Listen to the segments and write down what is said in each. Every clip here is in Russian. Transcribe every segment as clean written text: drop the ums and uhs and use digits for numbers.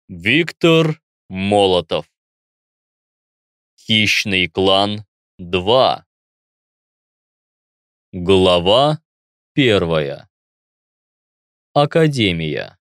Виктор Молотов. Хищный клан 2. Глава 1. Академия.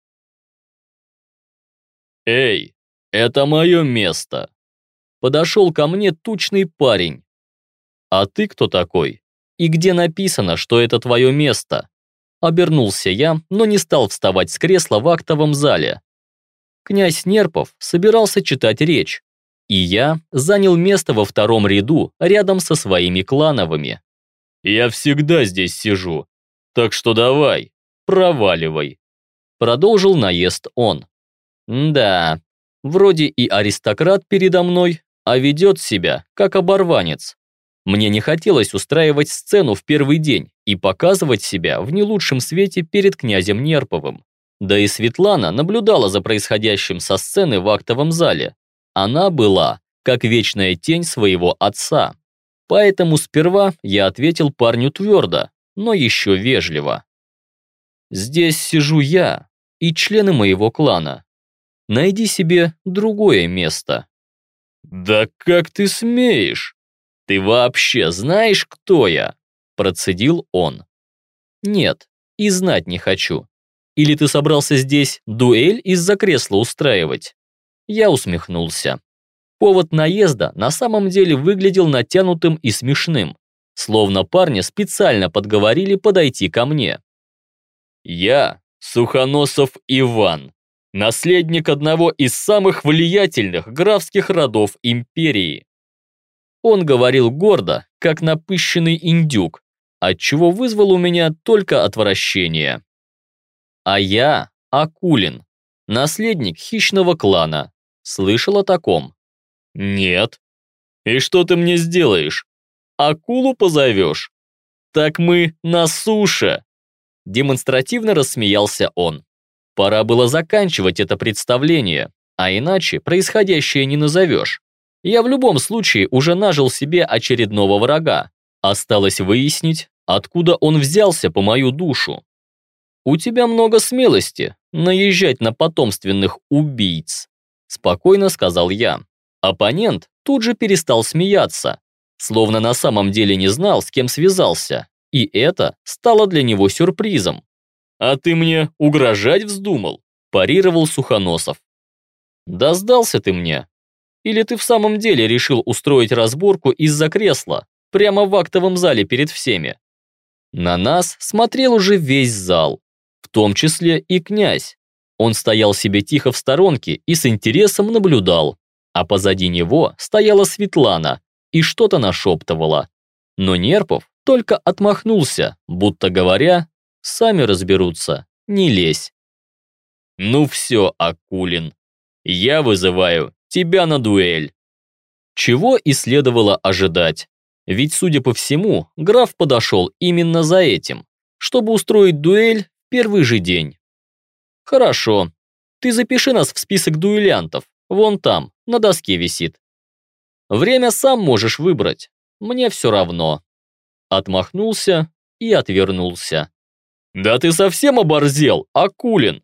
«Эй, это мое место!» Подошел ко мне тучный парень. «А ты кто такой? И где написано, что это твое место?» Обернулся я, но не стал вставать с кресла в актовом зале. Князь Нерпов собирался читать речь, и я занял место во втором ряду рядом со своими клановыми. «Я всегда здесь сижу, так что давай, проваливай», продолжил наезд он. Да, вроде и аристократ передо мной, а ведет себя как оборванец. Мне не хотелось устраивать сцену в первый день и показывать себя в не лучшем свете перед князем Нерповым. Да и Светлана наблюдала за происходящим со сцены в актовом зале. Она была как вечная тень своего отца. Поэтому сперва я ответил парню твердо, но еще вежливо. «Здесь сижу я и члены моего клана. Найди себе другое место». «Да как ты смеешь? Ты вообще знаешь, кто я?» Процедил он. «Нет, и знать не хочу. Или ты собрался здесь дуэль из-за кресла устраивать?» Я усмехнулся. Повод наезда на самом деле выглядел натянутым и смешным, словно парня специально подговорили подойти ко мне. «Я Сухоносов Иван, наследник одного из самых влиятельных графских родов империи». Он говорил гордо, как напыщенный индюк, отчего вызвал у меня только отвращение. «А я Акулин, наследник хищного клана. Слышал о таком?» «Нет. И что ты мне сделаешь? Акулу позовешь? Так мы на суше!» Демонстративно рассмеялся он. Пора было заканчивать это представление, а иначе происходящее не назовешь. Я в любом случае уже нажил себе очередного врага. Осталось выяснить, откуда он взялся по мою душу. «У тебя много смелости наезжать на потомственных убийц», спокойно сказал я. Оппонент тут же перестал смеяться, словно на самом деле не знал, с кем связался, и это стало для него сюрпризом. «А ты мне угрожать вздумал?» парировал Сухоносов. «Да сдался ты мне. Или ты в самом деле решил устроить разборку из-за кресла, прямо в актовом зале перед всеми?» На нас смотрел уже весь зал, в том числе и князь. Он стоял себе тихо в сторонке и с интересом наблюдал, а позади него стояла Светлана и что-то нашептывала. Но Нерпов только отмахнулся, будто говоря, сами разберутся, не лезь. «Ну все, Акулин, я вызываю тебя на дуэль». Чего и следовало ожидать. Ведь, судя по всему, граф подошел именно за этим, чтобы устроить дуэль в первый же день. «Хорошо, ты запиши нас в список дуэлянтов, вон там, на доске висит. Время сам можешь выбрать, мне все равно». Отмахнулся и отвернулся. «Да ты совсем оборзел, Акулин!»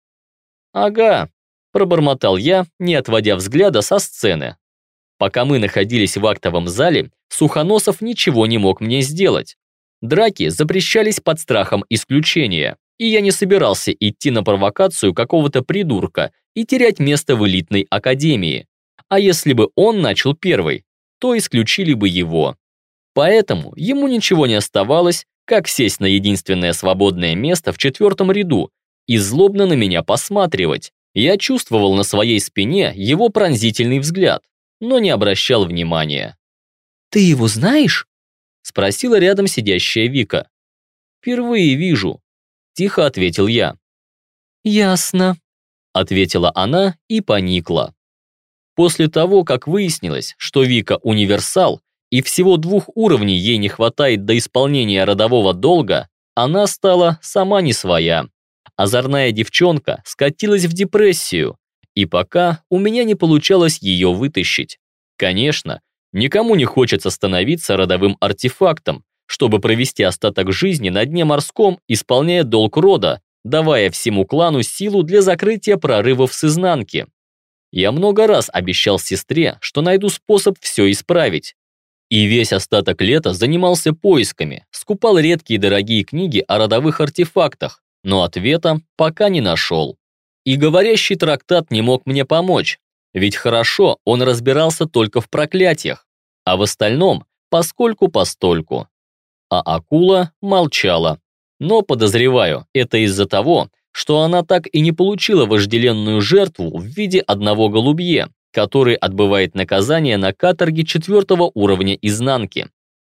«Ага», пробормотал я, не отводя взгляда со сцены. Пока мы находились в актовом зале, Сухоносов ничего не мог мне сделать. Драки запрещались под страхом исключения, и я не собирался идти на провокацию какого-то придурка и терять место в элитной академии. А если бы он начал первый, то исключили бы его. Поэтому ему ничего не оставалось, как сесть на единственное свободное место в 4-м ряду и злобно на меня посматривать. Я чувствовал на своей спине его пронзительный взгляд, но не обращал внимания. «Ты его знаешь?» – спросила рядом сидящая Вика. «Впервые вижу», – тихо ответил я. «Ясно», – ответила она и поникла. После того, как выяснилось, что Вика универсал, и всего 2 уровней ей не хватает до исполнения родового долга, она стала сама не своя. Озорная девчонка скатилась в депрессию, и пока у меня не получалось ее вытащить. Конечно, никому не хочется становиться родовым артефактом, чтобы провести остаток жизни на дне морском, исполняя долг рода, давая всему клану силу для закрытия прорывов с изнанки. Я много раз обещал сестре, что найду способ все исправить. И весь остаток лета занимался поисками, скупал редкие дорогие книги о родовых артефактах, но ответа пока не нашел. И говорящий трактат не мог мне помочь, ведь хорошо он разбирался только в проклятиях, а в остальном поскольку-постольку. А акула молчала. Но, подозреваю, это из-за того, что она так и не получила вожделенную жертву в виде одного голубье, который отбывает наказание на каторге 4-го уровня изнанки.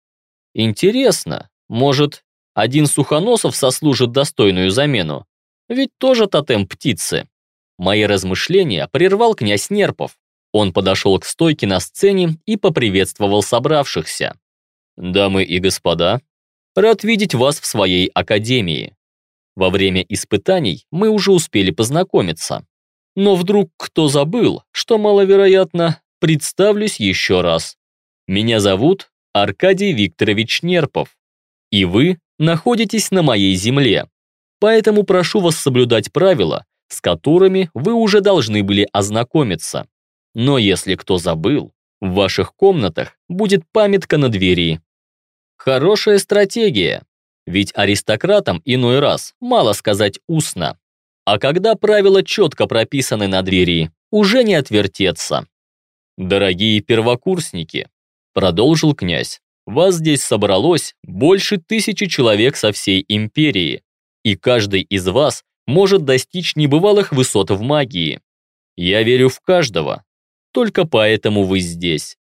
Интересно, может, один Сухоносов сослужит достойную замену? Ведь тоже тотем птицы. Мои размышления прервал князь Нерпов. Он подошел к стойке на сцене и поприветствовал собравшихся. «Дамы и господа, рад видеть вас в своей академии. Во время испытаний мы уже успели познакомиться. Но вдруг кто забыл, что маловероятно, представлюсь еще раз. Меня зовут Аркадий Викторович Нерпов, и вы находитесь на моей земле. Поэтому прошу вас соблюдать правила, с которыми вы уже должны были ознакомиться. Но если кто забыл, в ваших комнатах будет памятка на двери». Хорошая стратегия, ведь аристократам иной раз мало сказать устно. А когда правила четко прописаны на двери, уже не отвертеться. «Дорогие первокурсники», — продолжил князь, «вас здесь собралось больше 1000 человек со всей империи, и каждый из вас может достичь небывалых высот в магии. Я верю в каждого, только поэтому вы здесь».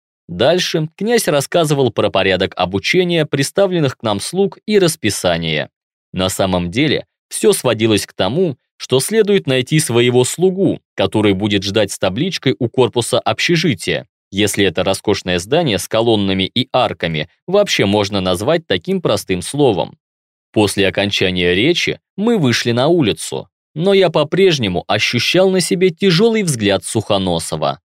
Дальше князь рассказывал про порядок обучения представленных к нам слуг и расписание. На самом деле, все сводилось к тому, что следует найти своего слугу, который будет ждать с табличкой у корпуса общежития, если это роскошное здание с колоннами и арками вообще можно назвать таким простым словом. После окончания речи мы вышли на улицу, но я по-прежнему ощущал на себе тяжелый взгляд Сухоносова.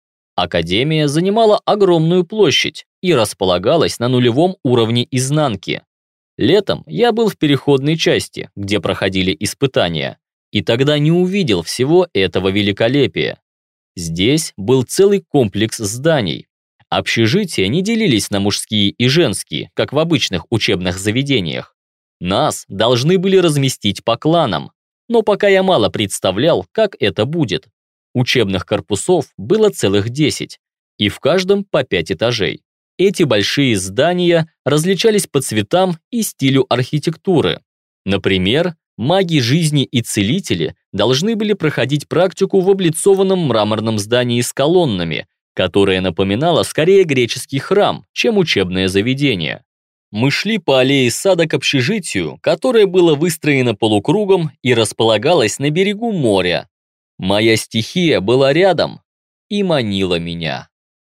Академия занимала огромную площадь и располагалась на нулевом уровне изнанки. Летом я был в переходной части, где проходили испытания, и тогда не увидел всего этого великолепия. Здесь был целый комплекс зданий. Общежития не делились на мужские и женские, как в обычных учебных заведениях. Нас должны были разместить по кланам, но пока я мало представлял, как это будет. Учебных корпусов было целых 10, и в каждом по 5 этажей. Эти большие здания различались по цветам и стилю архитектуры. Например, маги жизни и целители должны были проходить практику в облицованном мраморном здании с колоннами, которое напоминало скорее греческий храм, чем учебное заведение. Мы шли по аллее сада к общежитию, которое было выстроено полукругом и располагалось на берегу моря. Моя стихия была рядом и манила меня.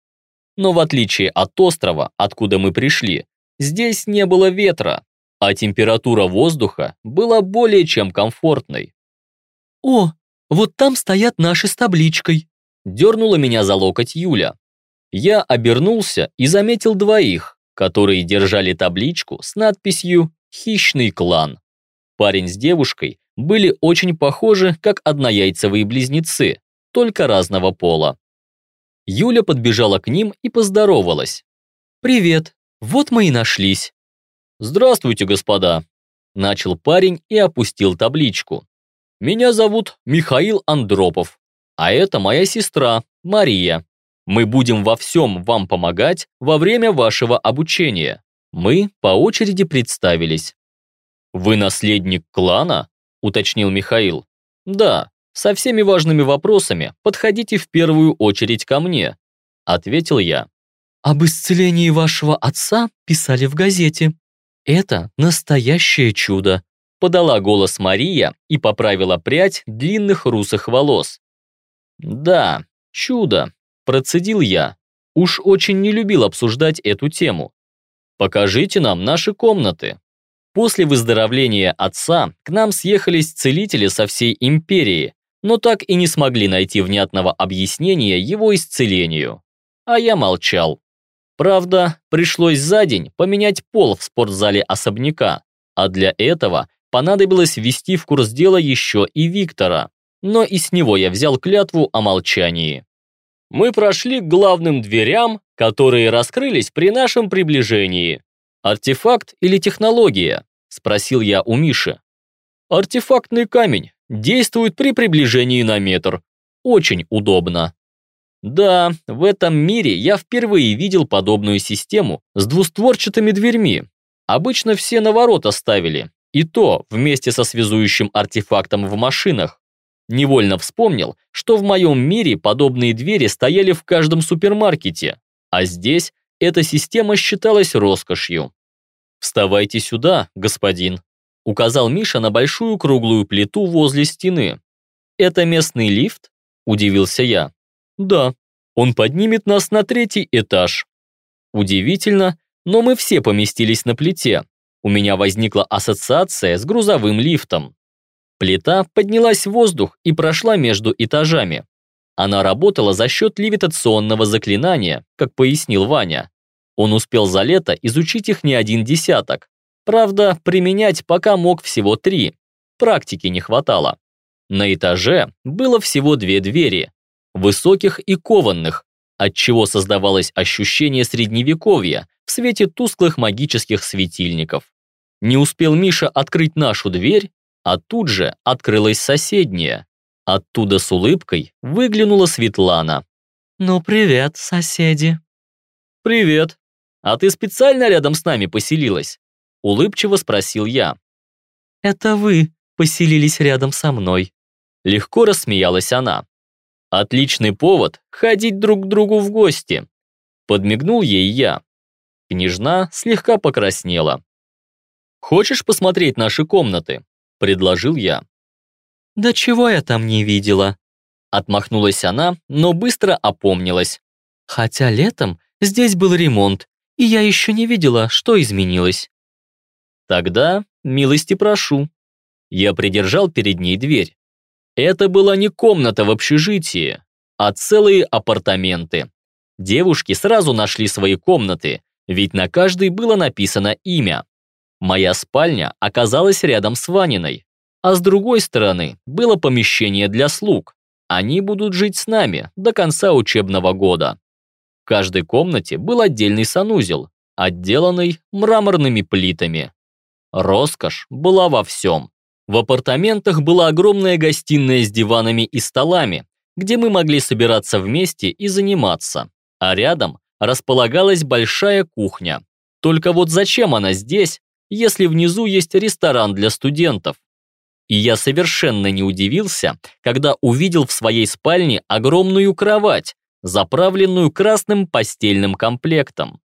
Но в отличие от острова, откуда мы пришли, здесь не было ветра, а температура воздуха была более чем комфортной. «О, вот там стоят наши с табличкой», – дернула меня за локоть Юля. Я обернулся и заметил двоих, которые держали табличку с надписью «Хищный клан». Парень с девушкой были очень похожи, как однояйцевые близнецы, только разного пола. Юля подбежала к ним и поздоровалась. «Привет, вот мы и нашлись». «Здравствуйте, господа», – начал парень и опустил табличку. «Меня зовут Михаил Андропов, а это моя сестра Мария. Мы будем во всем вам помогать во время вашего обучения». Мы по очереди представились. «Вы наследник клана?» – уточнил Михаил. «Да, со всеми важными вопросами подходите в первую очередь ко мне», – ответил я. «Об исцелении вашего отца писали в газете. Это настоящее чудо», – подала голос Мария и поправила прядь длинных русых волос. «Да, чудо», – процедил я. Уж очень не любил обсуждать эту тему. «Покажите нам наши комнаты». После выздоровления отца к нам съехались целители со всей империи, но так и не смогли найти внятного объяснения его исцелению. А я молчал. Правда, пришлось за день поменять пол в спортзале особняка, а для этого понадобилось ввести в курс дела еще и Виктора, но и с него я взял клятву о молчании. Мы прошли к главным дверям, которые раскрылись при нашем приближении. «Артефакт или технология?» – спросил я у Миши. «Артефактный камень. Действует при приближении на метр. Очень удобно». Да, в этом мире я впервые видел подобную систему с двустворчатыми дверьми. Обычно все на ворота ставили, и то вместе со связующим артефактом в машинах. Невольно вспомнил, что в моем мире подобные двери стояли в каждом супермаркете, а здесь эта система считалась роскошью. «Вставайте сюда, господин», — указал Миша на большую круглую плиту возле стены. «Это местный лифт?» — удивился я. «Да, он поднимет нас на 3-й этаж». Удивительно, но мы все поместились на плите. У меня возникла ассоциация с грузовым лифтом. Плита поднялась в воздух и прошла между этажами. Она работала за счет левитационного заклинания, как пояснил Ваня. Он успел за лето изучить их не 1 десяток. Правда, применять пока мог всего 3. Практики не хватало. На этаже было всего 2 двери, высоких и кованных, отчего создавалось ощущение средневековья в свете тусклых магических светильников. Не успел Миша открыть нашу дверь, а тут же открылась соседняя. Оттуда с улыбкой выглянула Светлана. «Ну, привет, соседи». «Привет. А ты специально рядом с нами поселилась?» Улыбчиво спросил я. «Это вы поселились рядом со мной». Легко рассмеялась она. «Отличный повод ходить друг к другу в гости». Подмигнул ей я. Княжна слегка покраснела. «Хочешь посмотреть наши комнаты?» Предложил я. «Да чего я там не видела?» Отмахнулась она, но быстро опомнилась. «Хотя летом здесь был ремонт, и я еще не видела, что изменилось». «Тогда милости прошу». Я придержал перед ней дверь. Это была не комната в общежитии, а целые апартаменты. Девушки сразу нашли свои комнаты, ведь на каждой было написано имя. Моя спальня оказалась рядом с Ваниной, а с другой стороны было помещение для слуг. Они будут жить с нами до конца учебного года. В каждой комнате был отдельный санузел, отделанный мраморными плитами. Роскошь была во всем. В апартаментах была огромная гостиная с диванами и столами, где мы могли собираться вместе и заниматься, а рядом располагалась большая кухня. Только вот зачем она здесь, если внизу есть ресторан для студентов? И я совершенно не удивился, когда увидел в своей спальне огромную кровать, заправленную красным постельным комплектом.